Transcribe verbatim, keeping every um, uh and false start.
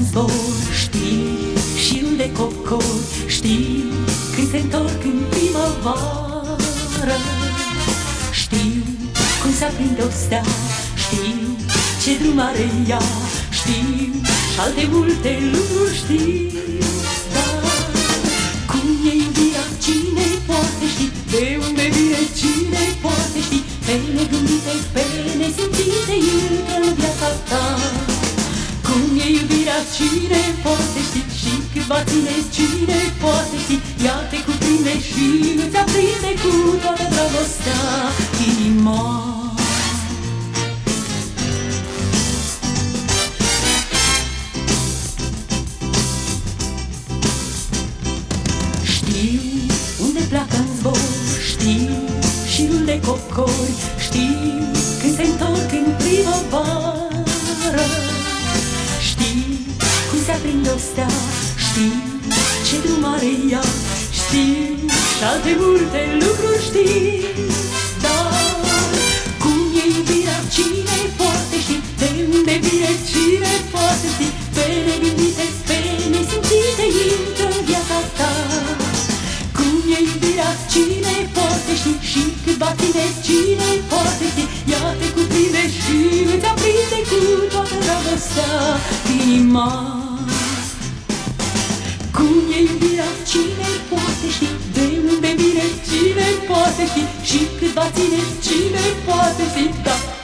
zbor, știu și unde cocori, știu când se întorc în primăvară. Știu cum se aprinde o stea, știu ce drum are ea, știu și alte multe lucruri știu. Dar cum e iubirea, cine poate ști? De unde vine, cine poate ști? Pe negândite, pe nesimțite intră în viața ta. Cum e iubirea, cine poate ști? Și cât va ține, cine poate ști? Ea te cuprinde și îți aprinde cu toată dragostea inima. Știu unde pleacă în zbor, știu și unde cocori, știu când se întorc în primăvară. Știu cum se aprinde o stea, știu ce drum are ea, știu și alte multe lucruri știu. Dar cum e iubirea, cine poate ști? De unde vine, cine poate ști? Pe negândite, pe nesimțite intră în viața ta. Cum e iubirea, cine poate ști? Și cât va ține, cine poate ști? Ea te cuprinde și îți aprinde cu toată dragostea inima. Cum e iubirea, cine poate ști? De unde vine, cine poate ști? Și cât va ține, cine poate ști? Da.